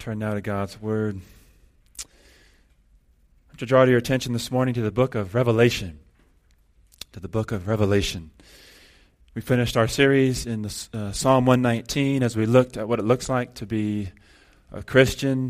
Turn now to God's Word. I want to draw to your attention this morning to the book of Revelation. To the book of Revelation. We finished our series in Psalm 119 as we looked at what it looks like to be a Christian,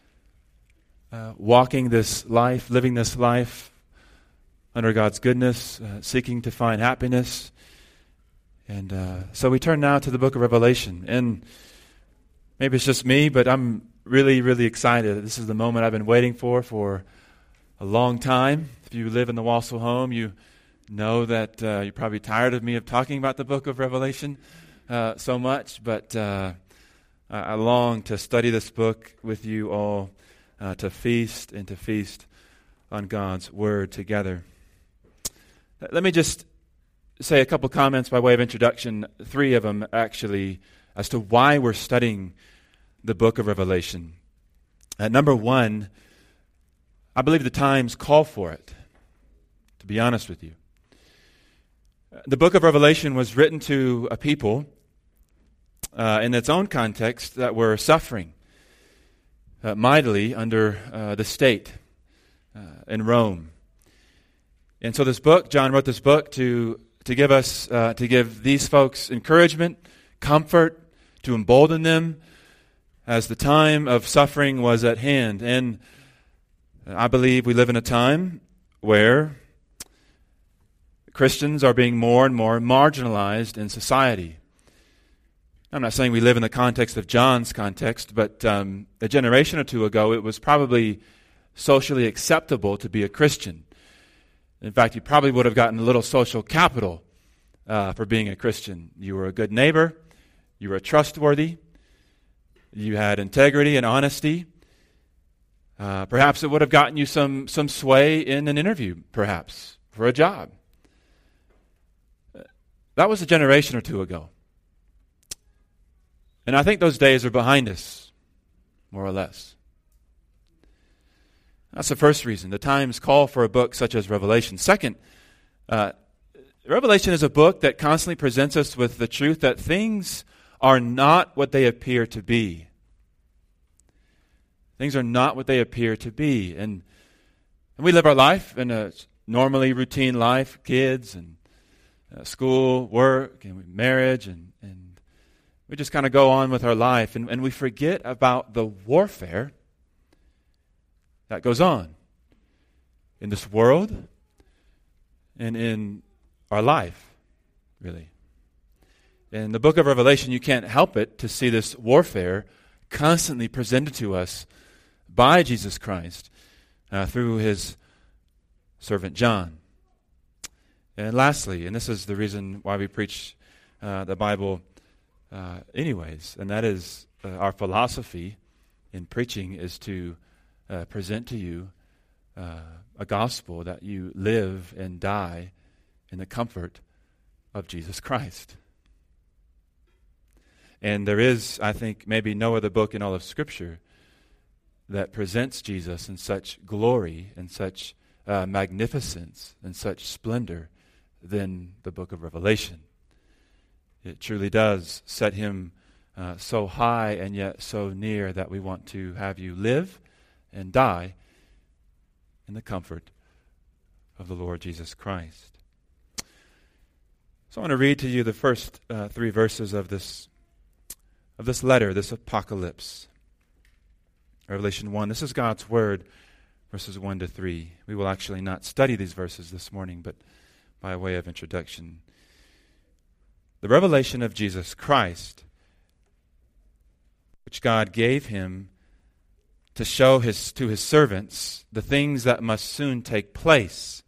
walking this life, living this life under God's goodness, seeking to find happiness. And so we turn now to the book of Revelation. And maybe it's just me, but I'm really, really excited. This is the moment I've been waiting for a long time. If you live in the Wassel home, you know that you're probably tired of me of talking about the book of Revelation so much, but I long to study this book with you all, to feast on God's Word together. Let me just say a couple comments by way of introduction, three of them actually, as to why we're studying the book of Revelation. Number one, I believe the times call for it, to be honest with you. The book of Revelation was written to a people in its own context that were suffering mightily under the state in Rome. And so this book, John wrote this book to give these folks encouragement, comfort, to embolden them as the time of suffering was at hand. And I believe we live in a time where Christians are being more and more marginalized in society. I'm not saying we live in the context of John's context, but a generation or two ago, it was probably socially acceptable to be a Christian. In fact, you probably would have gotten a little social capital for being a Christian. You were a good neighbor. You were trustworthy. You had integrity and honesty. Perhaps it would have gotten you some sway in an interview, perhaps, for a job. That was a generation or two ago. And I think those days are behind us, more or less. That's the first reason. The times call for a book such as Revelation. Second, Revelation is a book that constantly presents us with the truth that things are not what they appear to be. Things are not what they appear to be. And we live our life in a normally routine life, kids and school, work, and marriage, and we just kind of go on with our life, and we forget about the warfare that goes on in this world and in our life, really. In the book of Revelation, you can't help it to see this warfare constantly presented to us by Jesus Christ through his servant John. And lastly, and this is the reason why we preach the Bible anyways, and that is our philosophy in preaching is to present to you a gospel that you live and die in the comfort of Jesus Christ. And there is, I think, maybe no other book in all of Scripture that presents Jesus in such glory and such magnificence and such splendor than the book of Revelation. It truly does set him so high and yet so near that we want to have you live and die in the comfort of the Lord Jesus Christ. So I want to read to you the first three verses of this letter, this apocalypse. Revelation 1. This is God's Word, verses 1 to 3. We will actually not study these verses this morning, but by way of introduction. The revelation of Jesus Christ, which God gave him to show to his servants the things that must soon take place.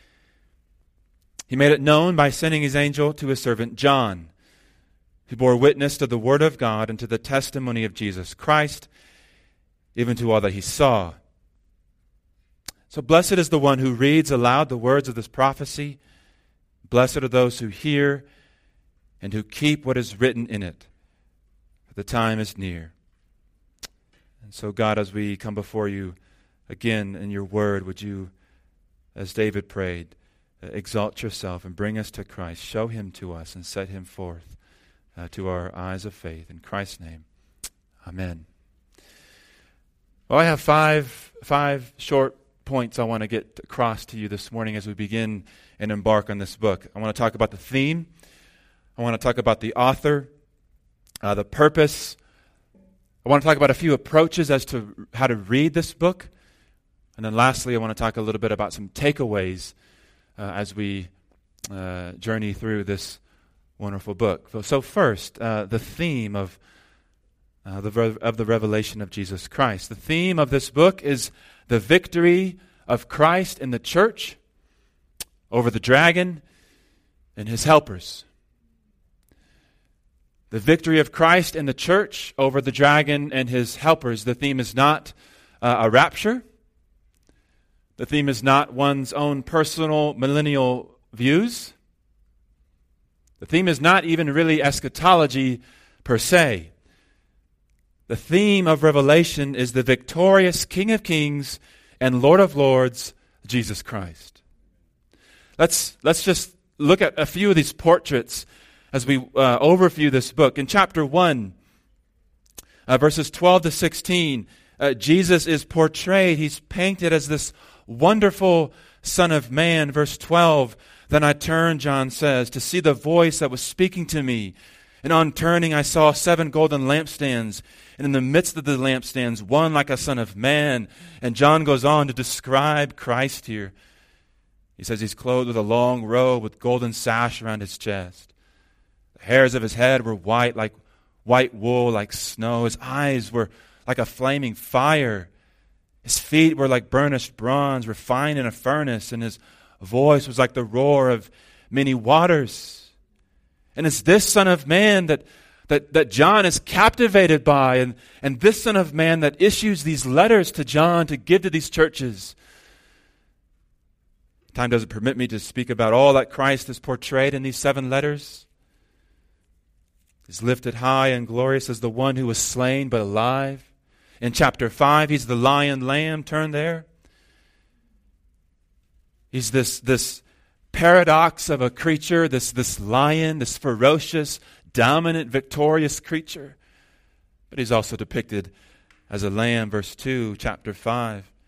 He made it known by sending his angel to his servant John, who bore witness to the word of God and to the testimony of Jesus Christ, even to all that he saw. So blessed is the one who reads aloud the words of this prophecy. Blessed are those who hear and who keep what is written in it, for the time is near. And so, God, as we come before you again in your word, would you, as David prayed, exalt yourself and bring us to Christ. Show him to us and set him forth to our eyes of faith. In Christ's name, amen. Well, I have five short points I want to get across to you this morning as we begin and embark on this book. I want to talk about the theme. I want to talk about the author, the purpose. I want to talk about a few approaches as to how to read this book. And then lastly, I want to talk a little bit about some takeaways as we journey through this wonderful book. So first, the theme of the revelation of Jesus Christ. The theme of this book is the victory of Christ in the church over the dragon and his helpers. The victory of Christ in the church over the dragon and his helpers. The theme is not a rapture. The theme is not one's own personal millennial views. The theme is not even really eschatology per se. The theme of Revelation is the victorious King of Kings and Lord of Lords, Jesus Christ. Let's just look at a few of these portraits as we overview this book. In chapter 1, verses 12 to 16, Jesus is portrayed. He's painted as this wonderful Son of Man. Verse 12, then I turned, John says, to see the voice that was speaking to me. And on turning, I saw 7 golden lampstands, and in the midst of the lampstands, one like a son of man. And John goes on to describe Christ here. He says he's clothed with a long robe with golden sash around his chest. The hairs of his head were white, like white wool, like snow. His eyes were like a flaming fire. His feet were like burnished bronze, refined in a furnace, and his voice was like the roar of many waters. And it's this Son of Man that John is captivated by, and this Son of Man that issues these letters to John to give to these churches. Time doesn't permit me to speak about all that Christ is portrayed in these 7 letters. He's lifted high and glorious as the one who was slain but alive. In chapter 5, he's the lion lamb. Turn there. He's this paradox of a creature, this lion, this ferocious, dominant, victorious creature. But he's also depicted as a lamb, verse 2, chapter 5. I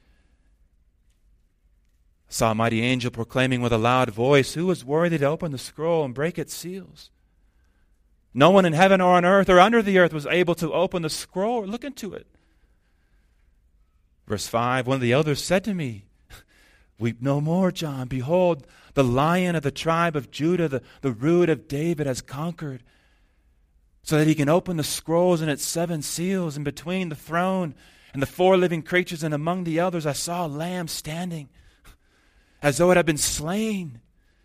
saw a mighty angel proclaiming with a loud voice, who is worthy to open the scroll and break its seals? No one in heaven or on earth or under the earth was able to open the scroll or look into it. Verse 5, one of the elders said to me, weep no more, John. Behold, the Lion of the tribe of Judah, the root of David, has conquered, so that he can open the scrolls and its 7 seals. And between the throne and the 4 living creatures and among the elders, I saw a lamb standing, as though it had been slain.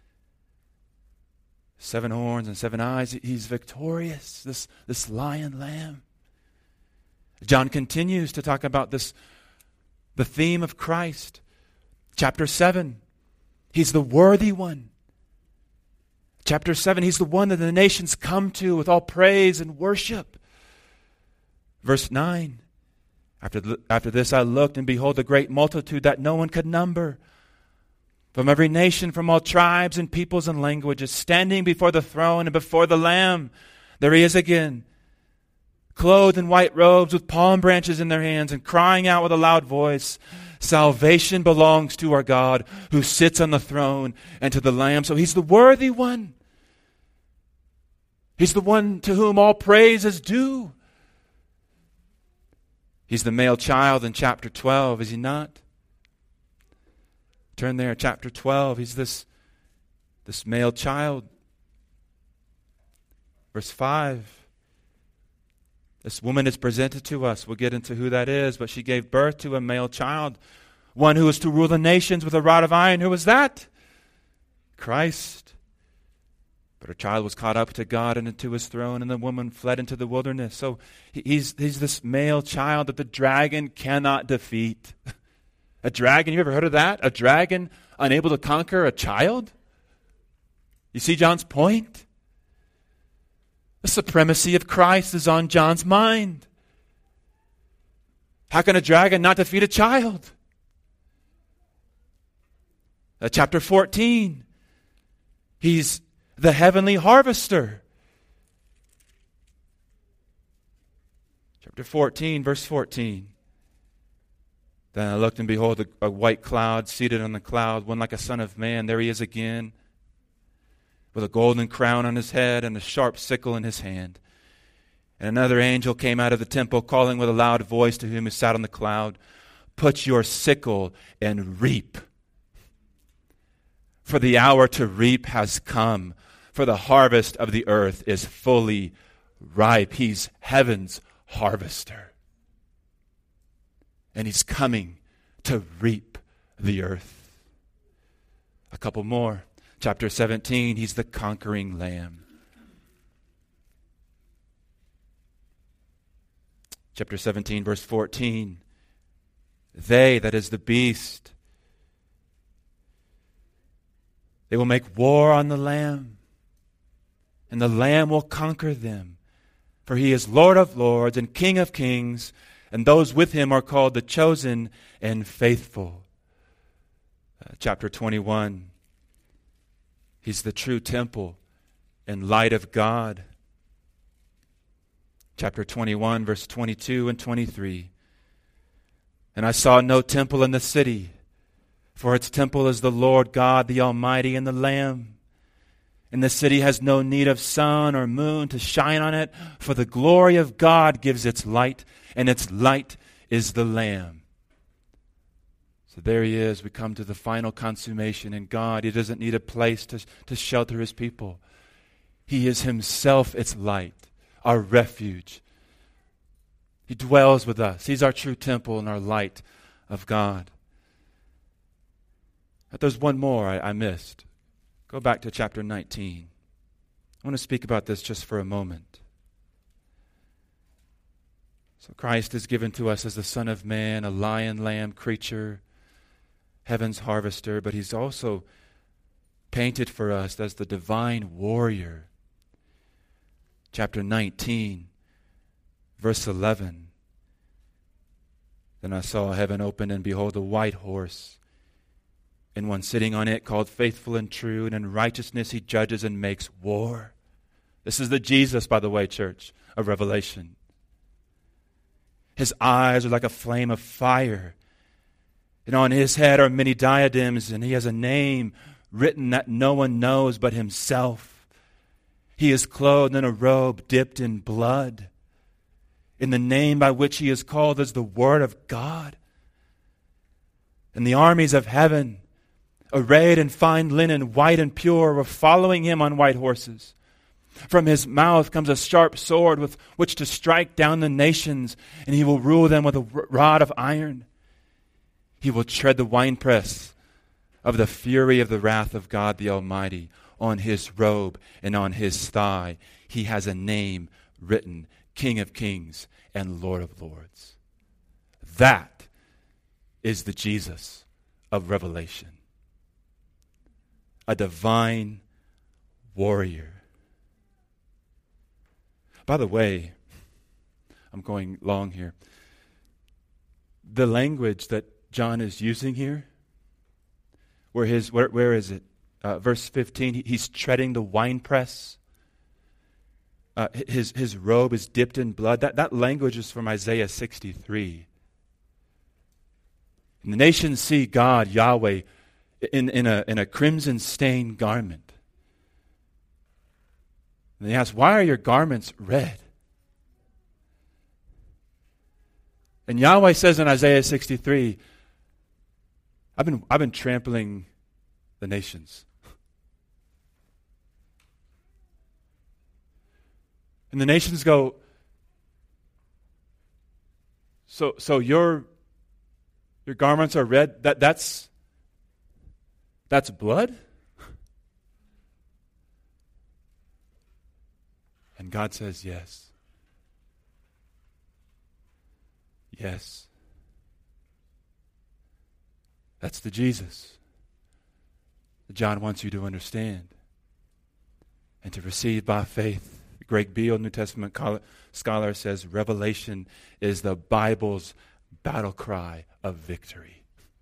7 horns and 7 eyes. He's victorious, this lion lamb. John continues to talk about the theme of Christ. Chapter 7, he's the worthy one. Chapter 7, he's the one that the nations come to with all praise and worship. Verse 9, after this I looked, and behold, a great multitude that no one could number, from every nation, from all tribes and peoples and languages, standing before the throne and before the Lamb. There he is again, clothed in white robes with palm branches in their hands, and crying out with a loud voice, salvation belongs to our God who sits on the throne and to the Lamb. So he's the worthy one. He's the one to whom all praise is due. He's the male child in chapter 12, is he not? Turn there, chapter 12. He's this male child. Verse 5. This woman is presented to us. We'll get into who that is, but she gave birth to a male child, one who was to rule the nations with a rod of iron. Who was that? Christ. But her child was caught up to God and into his throne, and the woman fled into the wilderness. So he's this male child that the dragon cannot defeat. A dragon, you ever heard of that? A dragon unable to conquer a child? You see John's point? The supremacy of Christ is on John's mind. How can a dragon not defeat a child? Chapter 14. He's the heavenly harvester. Chapter 14, verse 14. Then I looked, and behold, a white cloud, seated on the cloud, one like a son of man. There he is again, with a golden crown on his head and a sharp sickle in his hand. And another angel came out of the temple, calling with a loud voice to him who sat on the cloud, "Put your sickle and reap. For the hour to reap has come, for the harvest of the earth is fully ripe." He's heaven's harvester. And he's coming to reap the earth. A couple more. Chapter 17, he's the conquering lamb. Chapter 17, verse 14. They, that is the beast, they will make war on the Lamb, and the Lamb will conquer them. For he is Lord of lords and King of kings, and those with him are called the chosen and faithful. Chapter 21. He's the true temple and light of God. Chapter 21, verse 22 and 23. And I saw no temple in the city, for its temple is the Lord God, the Almighty, and the Lamb. And the city has no need of sun or moon to shine on it, for the glory of God gives its light, and its light is the Lamb. So there he is. We come to the final consummation in God. He doesn't need a place to shelter his people. He is himself its light, our refuge. He dwells with us. He's our true temple and our light of God. But there's one more I missed. Go back to chapter 19. I want to speak about this just for a moment. So Christ is given to us as the Son of Man, a lion, lamb creature, heaven's harvester, but he's also painted for us as the divine warrior. Chapter 19, verse 11. Then I saw heaven open, and behold, a white horse, and one sitting on it called Faithful and True, and in righteousness he judges and makes war. This is the Jesus, by the way, church, of Revelation. His eyes are like a flame of fire, and on his head are many diadems, and he has a name written that no one knows but himself. He is clothed in a robe dipped in blood. In the name by which he is called is the Word of God. And the armies of heaven, arrayed in fine linen, white and pure, were following him on white horses. From his mouth comes a sharp sword with which to strike down the nations, and he will rule them with a rod of iron. He will tread the winepress of the fury of the wrath of God the Almighty. On his robe and on his thigh he has a name written, King of Kings and Lord of Lords. That is the Jesus of Revelation. A divine warrior. By the way, I'm going long here. The language that John is using here, where is it? Verse 15, he's treading the winepress. His robe is dipped in blood. That language is from Isaiah 63. And the nations see God, Yahweh, in a crimson-stained garment. And they ask, why are your garments red? And Yahweh says in Isaiah 63, I've been trampling the nations. And the nations go, so your garments are red? That's blood? And God says, yes. Yes. That's the Jesus that John wants you to understand and to receive by faith. Greg Beale, New Testament scholar, says Revelation is the Bible's battle cry of victory.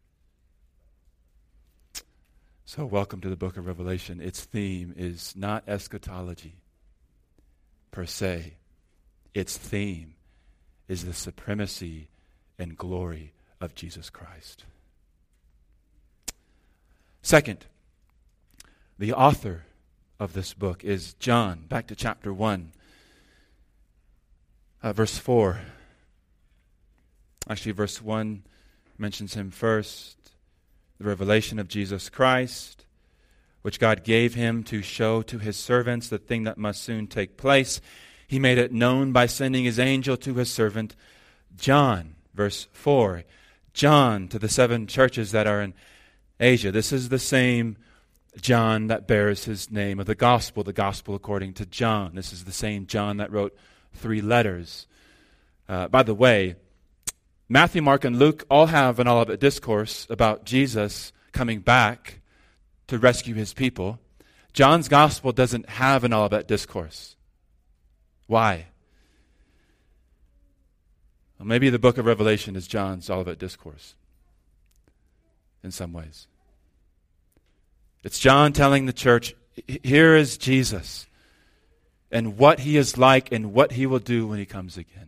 So welcome to the book of Revelation. Its theme is not eschatology per se. Its theme is the supremacy and glory of Jesus Christ. Second, the author of this book is John. Back to chapter 1, verse 4. Actually, verse 1 mentions him first. The revelation of Jesus Christ, which God gave him to show to his servants the thing that must soon take place. He made it known by sending his angel to his servant John. Verse 4. John to the 7 churches that are in Asia. This is the same John that bears his name of the gospel according to John. This is the same John that wrote 3 letters. By the way, Matthew, Mark, and Luke all have an Olivet Discourse about Jesus coming back to rescue his people. John's gospel doesn't have an Olivet Discourse. Why? Well, maybe the book of Revelation is John's Olivet Discourse in some ways. It's John telling the church, here is Jesus and what he is like and what he will do when he comes again.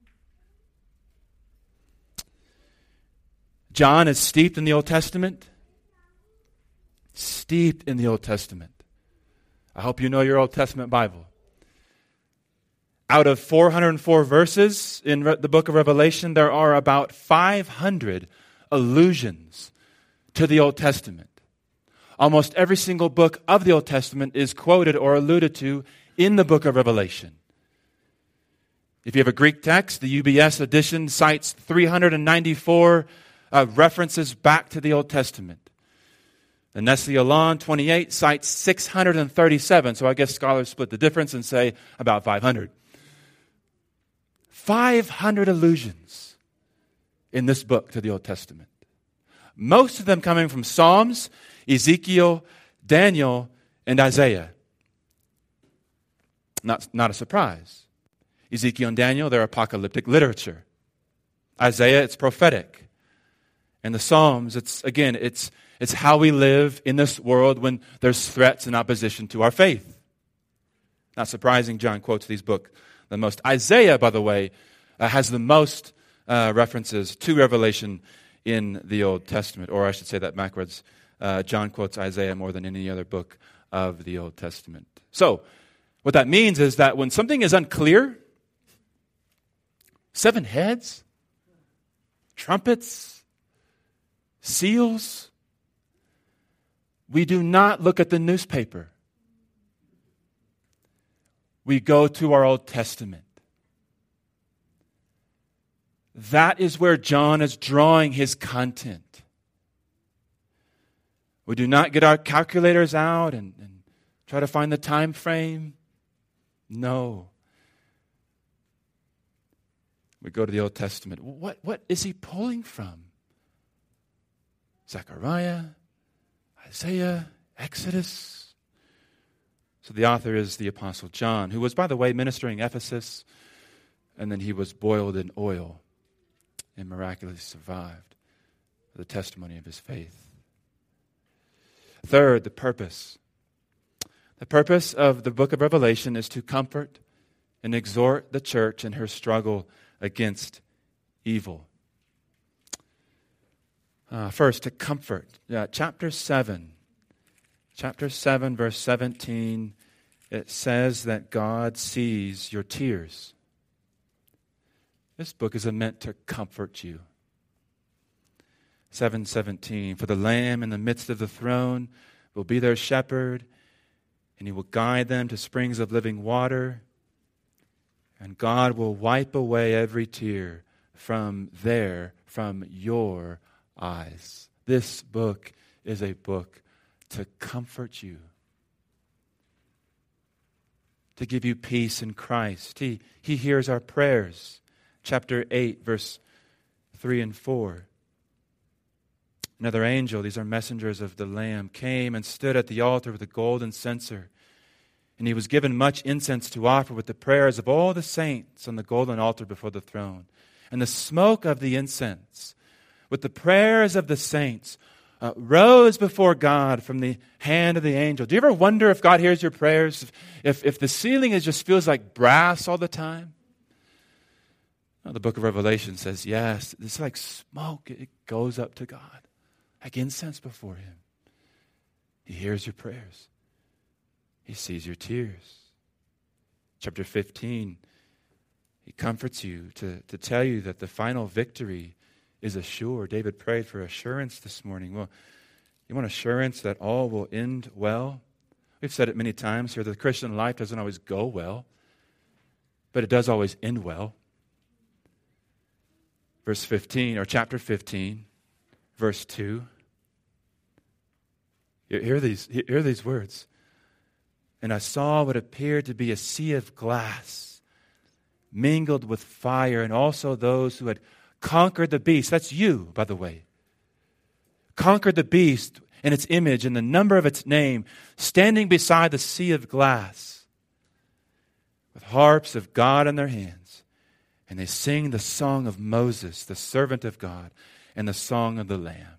John is steeped in the Old Testament. Steeped in the Old Testament. I hope you know your Old Testament Bible. Out of 404 verses in the book of Revelation, there are about 500 allusions to the Old Testament. Almost every single book of the Old Testament is quoted or alluded to in the book of Revelation. If you have a Greek text, the UBS edition cites 394 references back to the Old Testament. The Nestle Aland 28 cites 637, so I guess scholars split the difference and say about 500. 500 allusions in this book to the Old Testament. Most of them coming from Psalms, Ezekiel, Daniel, and Isaiah. Not a surprise. Ezekiel and Daniel, they're apocalyptic literature. Isaiah, it's prophetic. And the Psalms, it's how we live in this world when there's threats and opposition to our faith. Not surprising, John quotes these books the most. Isaiah, by the way, has the most references to Revelation in the Old Testament. Or I should say that backwards. John quotes Isaiah more than any other book of the Old Testament. So, what that means is that when something is unclear, 7 heads, trumpets, seals, we do not look at the newspaper. We go to our Old Testament. That is where John is drawing his content. We do not get our calculators out and try to find the time frame. No. We go to the Old Testament. What is he pulling from? Zechariah, Isaiah, Exodus. So the author is the Apostle John, who was, by the way, ministering Ephesus, and then he was boiled in oil and miraculously survived the testimony of his faith. Third, the purpose. The purpose of the book of Revelation is to comfort and exhort the church in her struggle against evil. First, to comfort. Chapter 7, verse 17, it says that God sees your tears. This book is meant to comfort you. 7:17, for the Lamb in the midst of the throne will be their shepherd, and he will guide them to springs of living water, and God will wipe away every tear from your eyes. This book is a book to comfort you, to give you peace in Christ. He hears our prayers. Chapter 8, verse 3 and 4. Another angel, these are messengers of the Lamb, came and stood at the altar with a golden censer. And he was given much incense to offer with the prayers of all the saints on the golden altar before the throne. And the smoke of the incense, with the prayers of the saints, rose before God from the hand of the angel. Do you ever wonder if God hears your prayers? If the ceiling just feels like brass all the time? The book of Revelation says, yes, it's like smoke. It goes up to God, like incense before Him. He hears your prayers. He sees your tears. Chapter 15, He comforts you to tell you that the final victory is assured. David prayed for assurance this morning. Well, you want assurance that all will end well? We've said it many times here, the Christian life doesn't always go well, but it does always end well. Verse 15, or chapter 15, verse 2. Hear these words. And I saw what appeared to be a sea of glass, mingled with fire, and also those who had conquered the beast. That's you, by the way. Conquered the beast and its image and the number of its name, standing beside the sea of glass, with harps of God in their hands. And they sing the song of Moses, the servant of God, and the song of the Lamb.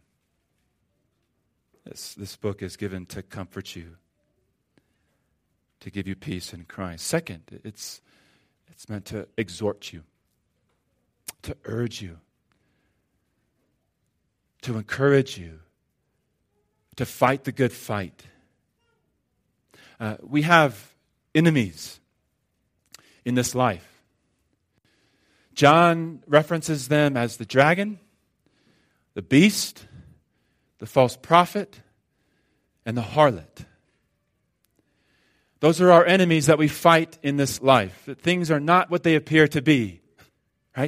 This book is given to comfort you, to give you peace in Christ. Second, it's meant to exhort you, to urge you, to encourage you, to fight the good fight. We have enemies in this life. John references them as the dragon, the beast, the false prophet, and the harlot. Those are our enemies that we fight in this life. That things are not what they appear to be, right?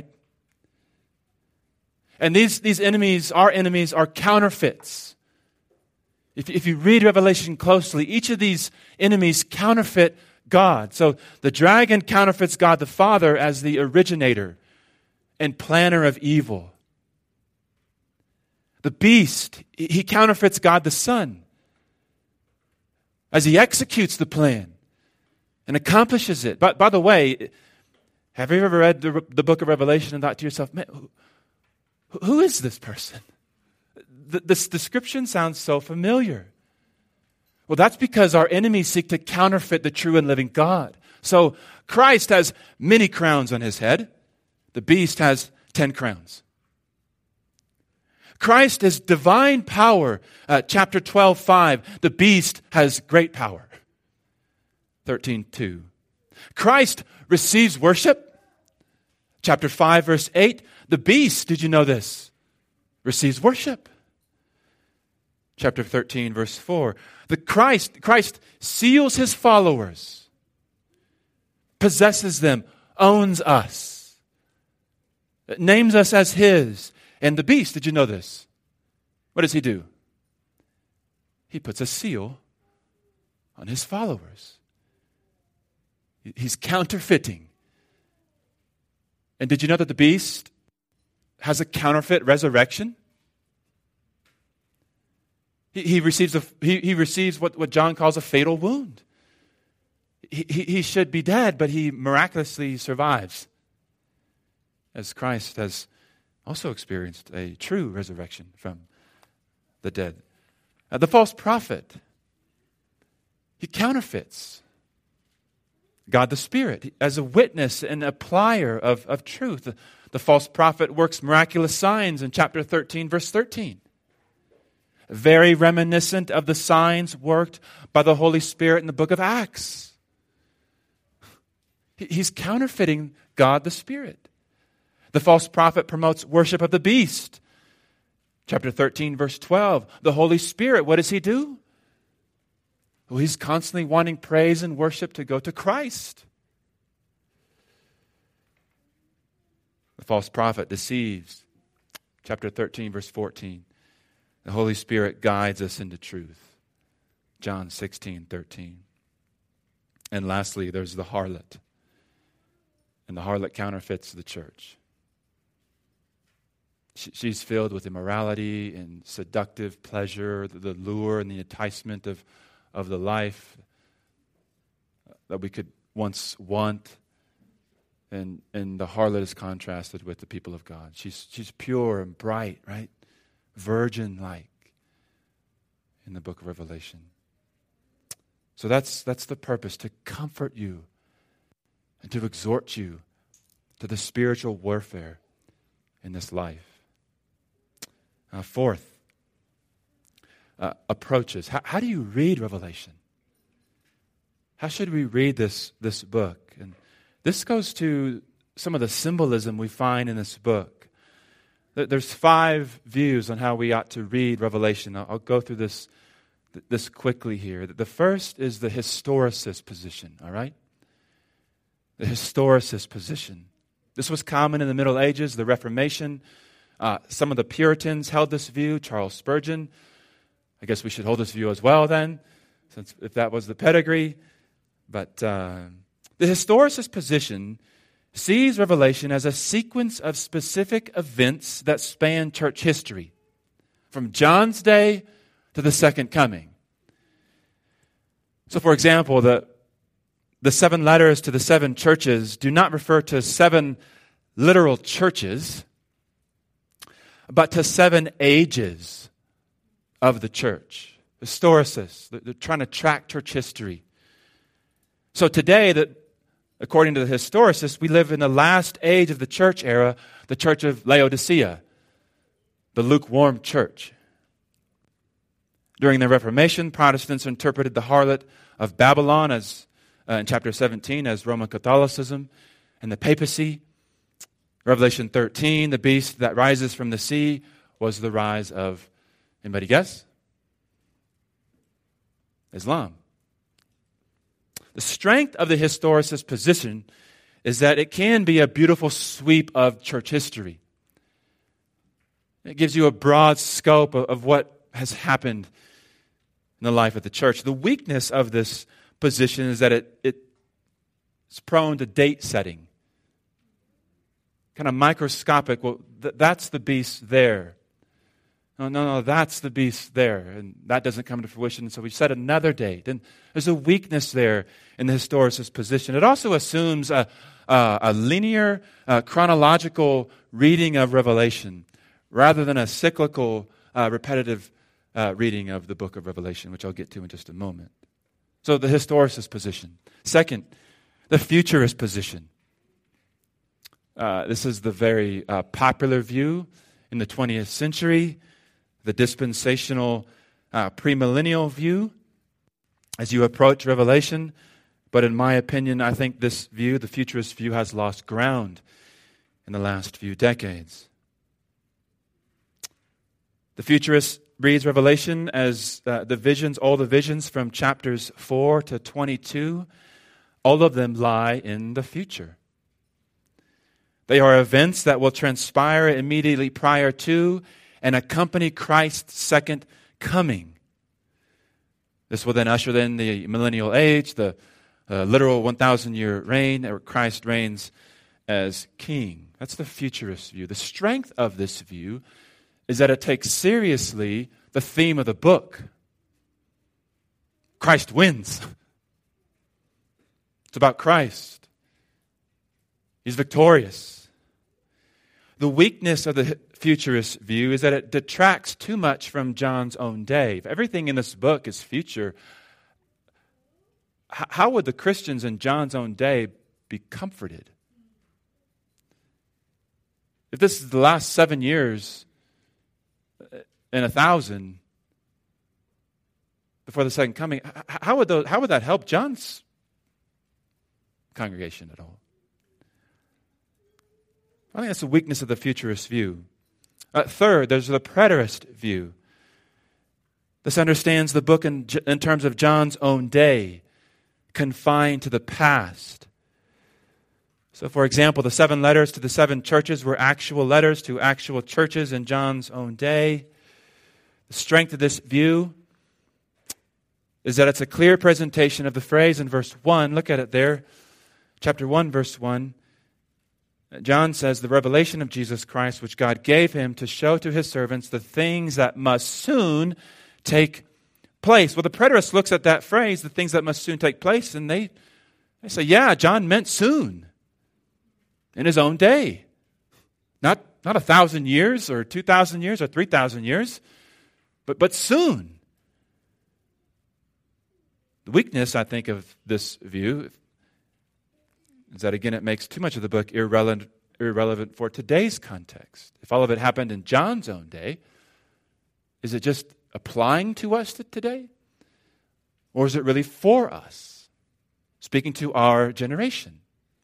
And these enemies, our enemies, are counterfeits. If you read Revelation closely, each of these enemies counterfeit God. So the dragon counterfeits God the Father as the originator and planner of evil. The beast, he counterfeits God the Son as he executes the plan and accomplishes it. But by the way, have you ever read the book of Revelation and thought to yourself, man, who is this person? This description sounds so familiar. Well, that's because our enemies seek to counterfeit the true and living God. So Christ has many crowns on his head. The beast has 10 crowns. Christ is divine power. Chapter 12:5. The beast has great power. 13:2. Christ receives worship. Chapter 5, verse 8. The beast, did you know this? Receives worship. Chapter 13, verse 4. Christ seals his followers, possesses them, owns us, names us as his. And the beast, did you know this? What does he do? He puts a seal on his followers. He's counterfeiting. And did you know that the beast has a counterfeit resurrection? He receives what John calls a fatal wound. He should be dead, but he miraculously survives, as Christ has also experienced a true resurrection from the dead. The false prophet, he counterfeits God the Spirit as a witness and applier of truth. The false prophet works miraculous signs in chapter 13, verse 13. Very reminiscent of the signs worked by the Holy Spirit in the book of Acts. He's counterfeiting God the Spirit. The false prophet promotes worship of the beast. Chapter 13, verse 12. The Holy Spirit, what does he do? Well, he's constantly wanting praise and worship to go to Christ. The false prophet deceives. Chapter 13, verse 14. The Holy Spirit guides us into truth. John 16:13. And lastly, there's the harlot. And the harlot counterfeits the church. She's filled with immorality and seductive pleasure, the lure and the enticement of the life that we could once want. And the harlot is contrasted with the people of God. She's pure and bright, right? Virgin-like in the book of Revelation. So that's the purpose, to comfort you and to exhort you to the spiritual warfare in this life. Fourth, approaches. How do you read Revelation? How should we read this book? And this goes to some of the symbolism we find in this book. There's 5 views on how we ought to read Revelation. I'll go through this quickly here. The first is the historicist position, all right? The historicist position. This was common in the Middle Ages, the Reformation. Some of the Puritans held this view, Charles Spurgeon. I guess we should hold this view as well then, since if that was the pedigree. But the historicist position sees Revelation as a sequence of specific events that span church history, from John's day to the second coming. So, for example, the 7 letters to the 7 churches do not refer to 7 literal churches, but to 7 ages of the church. Historicists, they're trying to track church history. So today, according to the historicists, we live in the last age of the church era, the church of Laodicea, the lukewarm church. During the Reformation, Protestants interpreted the harlot of Babylon as in chapter 17 as Roman Catholicism, and the papacy. Revelation 13, the beast that rises from the sea, was the rise of, anybody guess? Islam. The strength of the historicist position is that it can be a beautiful sweep of church history. It gives you a broad scope of what has happened in the life of the church. The weakness of this position is that it's prone to date setting. Kind of microscopic. Well, that's the beast there. No, that's the beast there. And that doesn't come to fruition, so we set another date. And there's a weakness there in the historicist position. It also assumes a linear, chronological reading of Revelation rather than a cyclical, repetitive reading of the book of Revelation, which I'll get to in just a moment. So the historicist position. Second, the futurist position. This is the very popular view in the 20th century, the dispensational premillennial view as you approach Revelation. But in my opinion, I think this view, the futurist view, has lost ground in the last few decades. The futurist reads Revelation as all the visions from chapters 4 to 22, all of them lie in the future. They are events that will transpire immediately prior to and accompany Christ's second coming. This will then usher in the millennial age, the literal 1,000-year reign, where Christ reigns as king. That's the futurist view. The strength of this view is that it takes seriously the theme of the book. Christ wins. It's about Christ. He's victorious. The weakness of the futurist view is that it detracts too much from John's own day. If everything in this book is future, how would the Christians in John's own day be comforted? If this is the last 7 years in 1,000 before the second coming, how would that help John's congregation at all? I think that's the weakness of the futurist view. Third, there's the preterist view. This understands the book in terms of John's own day, confined to the past. So, for example, the 7 letters to the 7 churches were actual letters to actual churches in John's own day. The strength of this view is that it's a clear presentation of the phrase in verse 1. Look at it there. Chapter 1, verse 1. John says, the revelation of Jesus Christ, which God gave him to show to his servants the things that must soon take place. Well, the preterist looks at that phrase, the things that must soon take place, and they say, yeah, John meant soon, in his own day. Not 1,000 years or 2,000 years or 3,000 years, but soon. The weakness, I think, of this view is that, again, it makes too much of the book irrelevant for today's context. If all of it happened in John's own day, is it just applying to us today? Or is it really for us, speaking to our generation?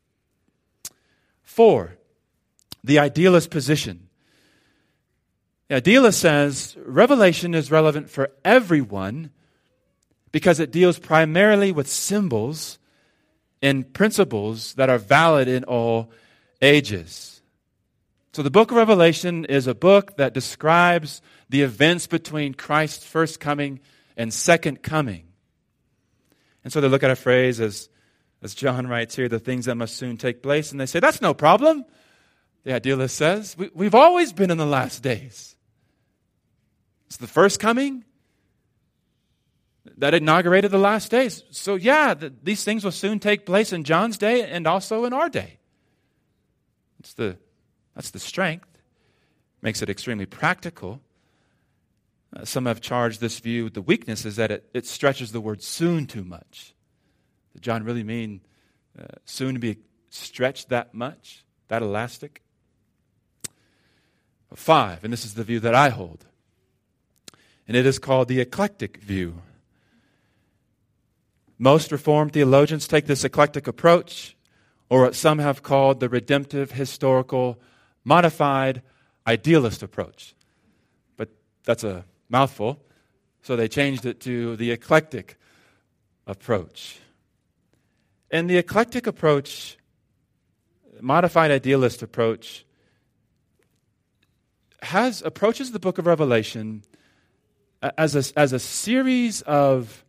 4, the idealist position. The idealist says Revelation is relevant for everyone because it deals primarily with symbols and principles that are valid in all ages. So the book of Revelation is a book that describes the events between Christ's first coming and second coming. And so they look at a phrase as John writes here, the things that must soon take place, and they say, that's no problem. The idealist says, we've always been in the last days. It's the first coming that inaugurated the last days. So yeah, these things will soon take place in John's day and also in our day. That's the strength. Makes it extremely practical. Some have charged this view, the weakness is that it stretches the word soon too much. Did John really mean soon to be stretched that much, that elastic? 5, and this is the view that I hold, and it is called the eclectic view. Most Reformed theologians take this eclectic approach, or what some have called the redemptive, historical, modified, idealist approach. But that's a mouthful, so they changed it to the eclectic approach. And the eclectic approach, modified idealist approach, approaches the book of Revelation as a series of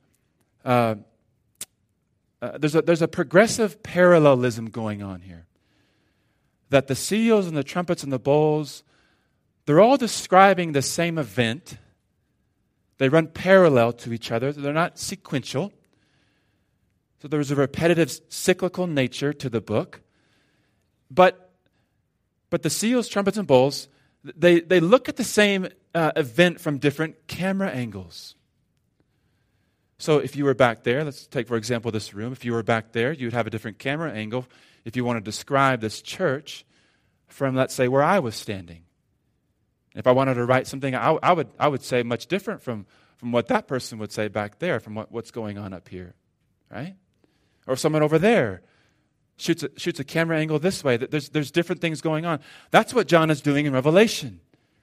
there's a progressive parallelism going on here. That the seals and the trumpets and the bowls, they're all describing the same event. They run parallel to each other. They're not sequential. So there's a repetitive, cyclical nature to the book. But the seals, trumpets, and bowls, they look at the same event from different camera angles. So if you were back there, let's take, for example, this room. If you were back there, you would have a different camera angle if you want to describe this church from, let's say, where I was standing. If I wanted to write something, I would say much different from what that person would say back there, from what's going on up here, right? Or if someone over there shoots a camera angle this way, there's different things going on. That's what John is doing in Revelation.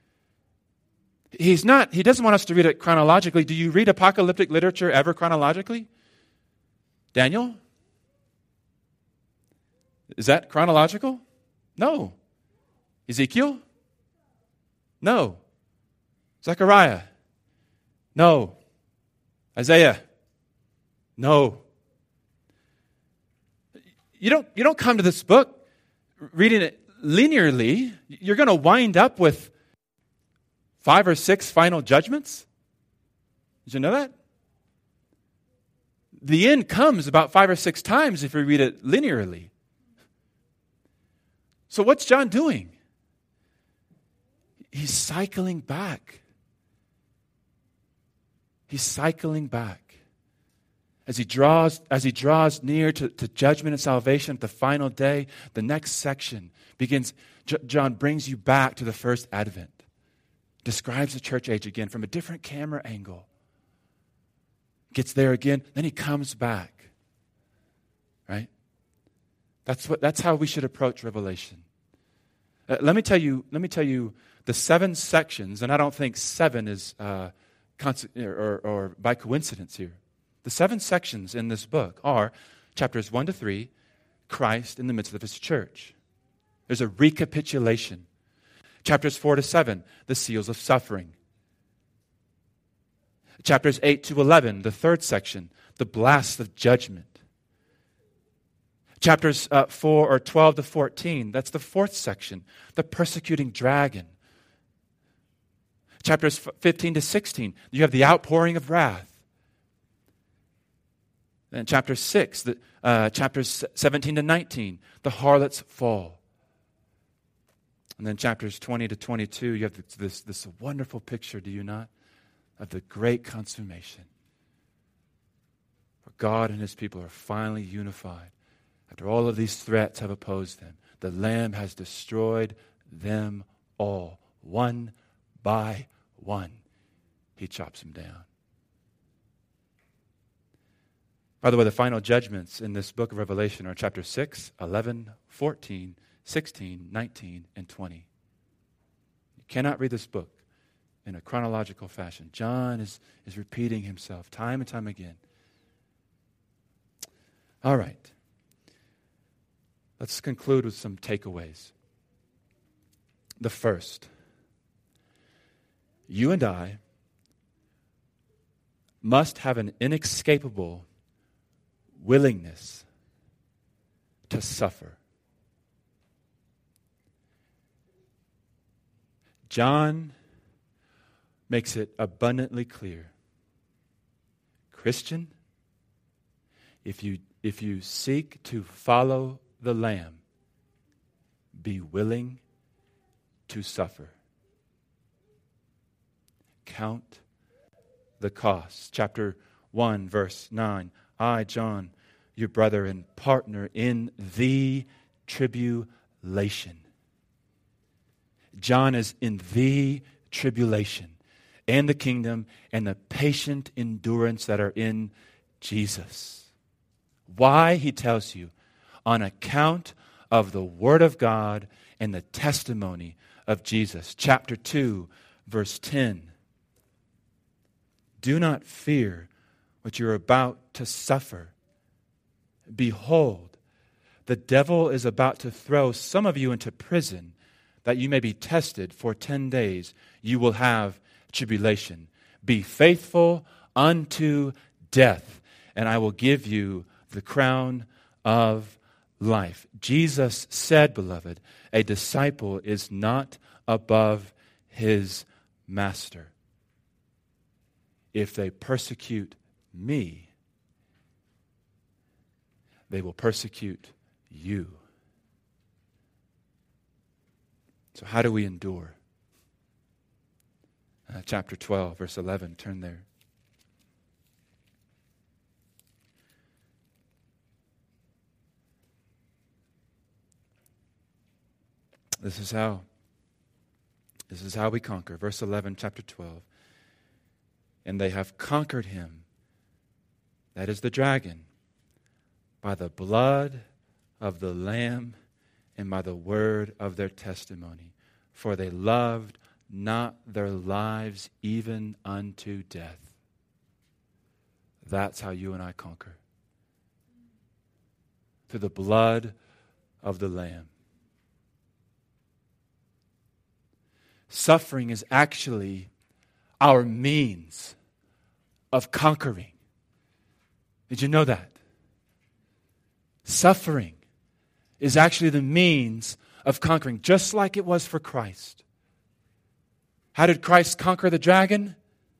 He doesn't want us to read it chronologically. Do you read apocalyptic literature ever chronologically? Daniel? Is that chronological? No. Ezekiel? No. Zechariah? No. Isaiah? No. You don't come to this book reading it linearly. You're going to wind up with 5 or 6 final judgments. Did you know that? The end comes about 5 or 6 times if you read it linearly. So what's John doing? He's cycling back. He's cycling back. As he draws near to judgment and salvation at the final day, the next section begins. John brings you back to the first advent. Describes the church age again from a different camera angle. Gets there again, then he comes back. Right? That's how we should approach Revelation. Let me tell you the 7 sections, and I don't think 7 is or by coincidence here. The 7 sections in this book are chapters 1 to 3, Christ in the midst of his church. There's a recapitulation. Chapters 4 to 7, the seals of suffering. Chapters 8 to 11, the 3rd section, the blast of judgment. Chapters 12 to 14, that's the 4th section, the persecuting dragon. Chapters 15 to 16, you have the outpouring of wrath. And chapter 6, chapters 17 to 19, the harlot's fall. And then chapters 20 to 22, you have this wonderful picture, do you not, of the great consummation. Where God and his people are finally unified after all of these threats have opposed them, the Lamb has destroyed them all. One by one, he chops them down. By the way, the final judgments in this book of Revelation are chapter 6, 11, 14, 16, 19, and 20. You cannot read this book in a chronological fashion. John is repeating himself time and time again. All right. Let's conclude with some takeaways. The first, you and I must have an inescapable willingness to suffer. John makes it abundantly clear. Christian, if you seek to follow the Lamb, be willing to suffer. Count the cost. Chapter 1, verse 9. I, John, your brother and partner in the tribulation. John is in the tribulation and the kingdom and the patient endurance that are in Jesus. Why? He tells you, on account of the Word of God and the testimony of Jesus. Chapter 2, verse 10. Do not fear what you're about to suffer. Behold, the devil is about to throw some of you into prison, that you may be tested for 10 days. You will have tribulation. Be faithful unto death, and I will give you the crown of life. Jesus said, beloved, a disciple is not above his master. If they persecute me, they will persecute you. So how do we endure? Chapter 12, verse 11, turn there. This is how we conquer. Verse 11, chapter 12. And they have conquered him, that is the dragon, by the blood of the Lamb and by the word of their testimony. For they loved not their lives even unto death. That's how you and I conquer. Through the blood of the Lamb. Suffering is actually our means of conquering. Did you know that? Suffering is actually the means of conquering, just like it was for Christ. How did Christ conquer the dragon?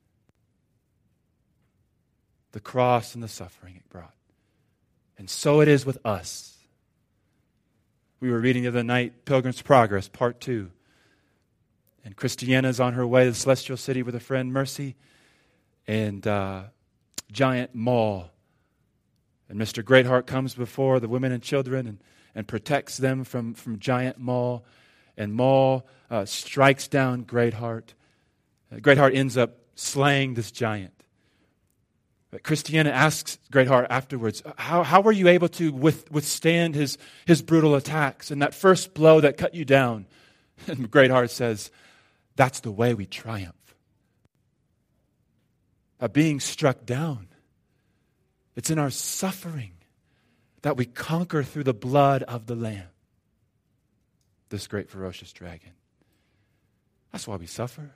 The cross and the suffering it brought. And so it is with us. We were reading the other night, Pilgrim's Progress, Part 2. And Christiana's on her way to the Celestial City with a friend, Mercy, and giant maw. And Mr. Greatheart comes before the women and children and protects them from giant maw. And maw strikes down Greatheart. Greatheart ends up slaying this giant. But Christiana asks Greatheart afterwards, how were you able to withstand his brutal attacks and that first blow that cut you down? And Greatheart says, that's the way we triumph. By being struck down. It's in our suffering that we conquer through the blood of the Lamb. This great ferocious dragon. That's why we suffer.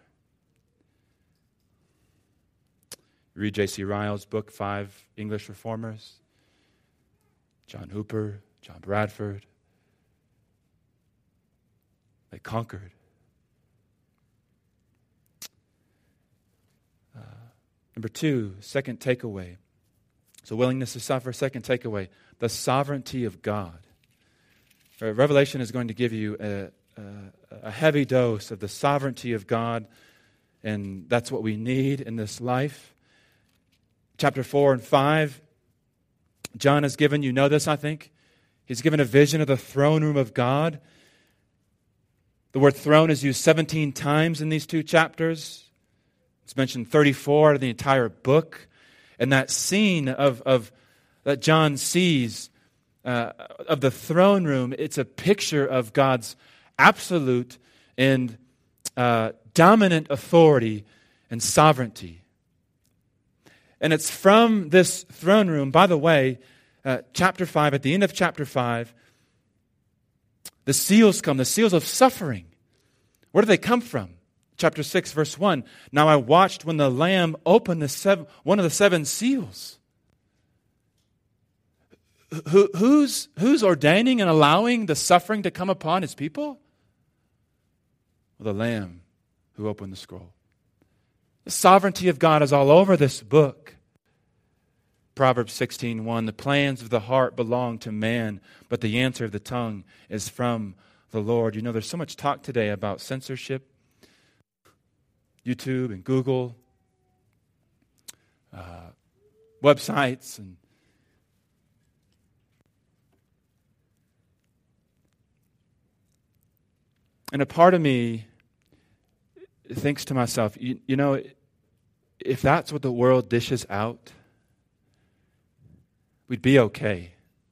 Read J.C. Ryle's book, 5 English Reformers. John Hooper, John Bradford. They conquered. Number 2, second takeaway. So willingness to suffer. Second takeaway, the sovereignty of God. Revelation is going to give you a heavy dose of the sovereignty of God, and that's what we need in this life. Chapter 4 and 5, John has given, you know this, I think. He's given a vision of the throne room of God. The word throne is used 17 times in these two chapters. It's mentioned 34 out of the entire book. And that scene of that John sees of the throne room, it's a picture of God's absolute and dominant authority and sovereignty. And it's from this throne room, by the way, chapter 5, at the end of chapter 5, the seals come, the seals of suffering. Where do they come from? Chapter 6, verse 1. Now I watched when the Lamb opened one of the seven seals. Who's ordaining and allowing the suffering to come upon His people? Well, the Lamb who opened the scroll. The sovereignty of God is all over this book. Proverbs 16:1, the plans of the heart belong to man, but the answer of the tongue is from the Lord. You know, there's so much talk today about censorship. YouTube and Google, websites, and a part of me thinks to myself, you know, if that's what the world dishes out, we'd be okay.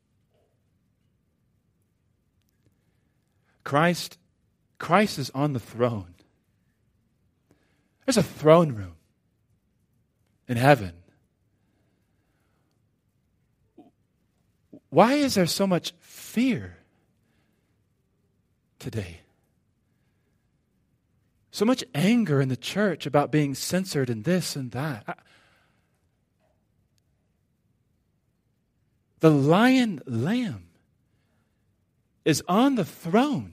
Christ is on the throne. There's a throne room in heaven. Why is there so much fear today? So much anger in the church about being censored and this and that. The lion lamb is on the throne.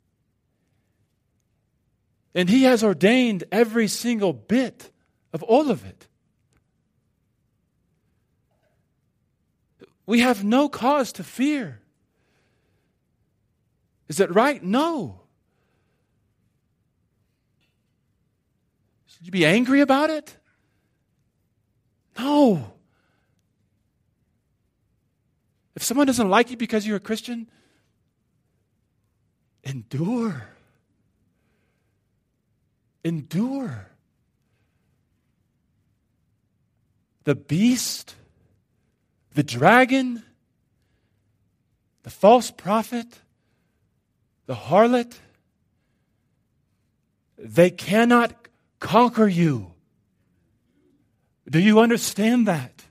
And He has ordained every single bit of all of it. We have no cause to fear. Is it right? No. Should you be angry about it? No. If someone doesn't like you because you're a Christian, endure. Endure. The beast, the dragon, the false prophet, the harlot, they cannot conquer you. Do you understand that?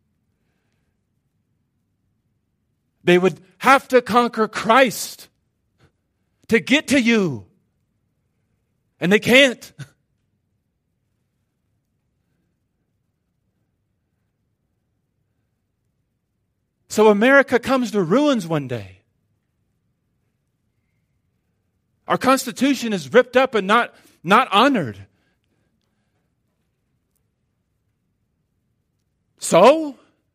They would have to conquer Christ to get to you. And they can't. So America comes to ruins one day. Our Constitution is ripped up and not honored. So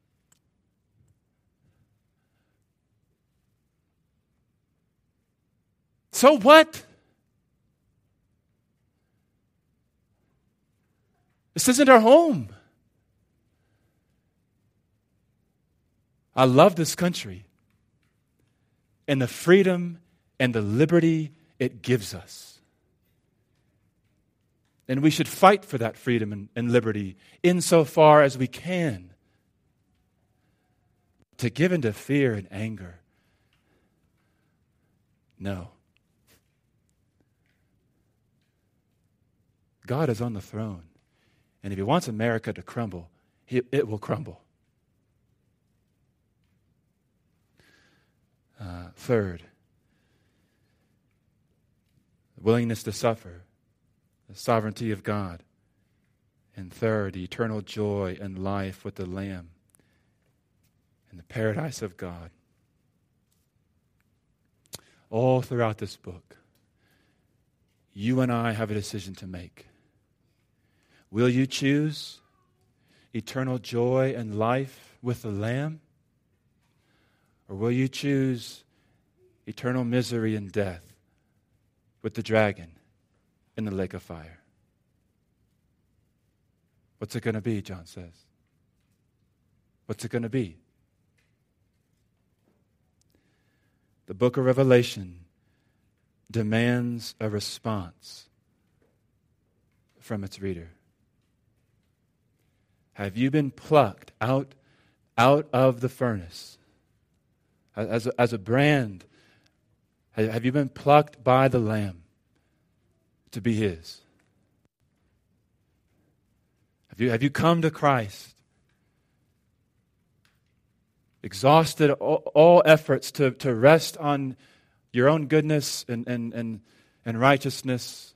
what? This isn't our home. I love this country and the freedom and the liberty it gives us. And we should fight for that freedom and liberty insofar as we can. To give into fear and anger, no. God is on the throne. And if He wants America to crumble, it will crumble. Third, the willingness to suffer, the sovereignty of God. And third, the eternal joy and life with the Lamb in the paradise of God. All throughout this book, you and I have a decision to make. Will you choose eternal joy and life with the Lamb? Or will you choose eternal misery and death with the dragon in the lake of fire? What's it going to be, John says? What's it going to be? The book of Revelation demands a response from its reader. Have you been plucked out of the furnace? As a brand, have you been plucked by the Lamb to be His? Have you come to Christ, exhausted all efforts to rest on your own goodness and righteousness?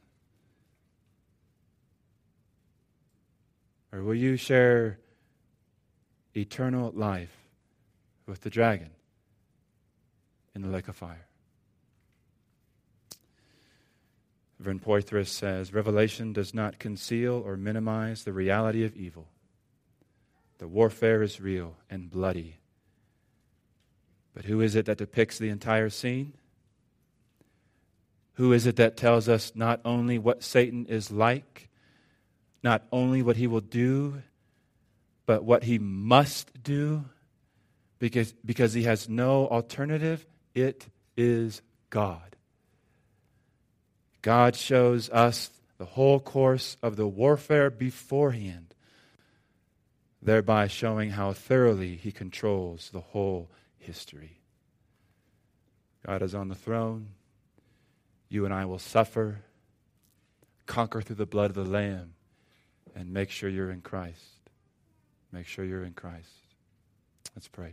Or will you share eternal life with the dragon in the lake of fire? Vern Poythress says, Revelation does not conceal or minimize the reality of evil. The warfare is real and bloody. But who is it that depicts the entire scene? Who is it that tells us not only what Satan is like, not only what he will do, but what he must do? Because he has no alternative. It is God. God shows us the whole course of the warfare beforehand, thereby showing how thoroughly He controls the whole history. God is on the throne. You and I will suffer, conquer through the blood of the Lamb, and make sure you're in Christ. Make sure you're in Christ. Let's pray.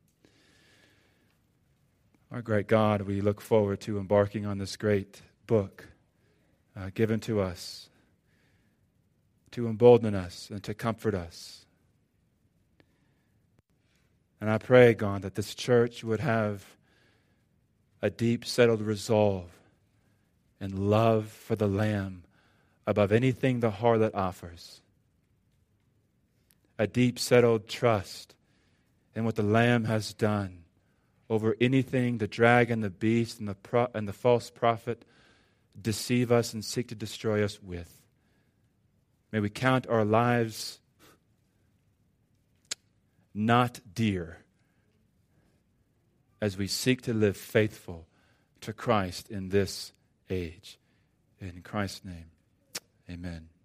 Our great God, we look forward to embarking on this great book given to us to embolden us and to comfort us. And I pray, God, that this church would have a deep settled resolve and love for the Lamb above anything the harlot offers. A deep settled trust in what the Lamb has done over anything the dragon, the beast, and the false prophet deceive us and seek to destroy us with. May we count our lives not dear as we seek to live faithful to Christ in this age. In Christ's name, amen.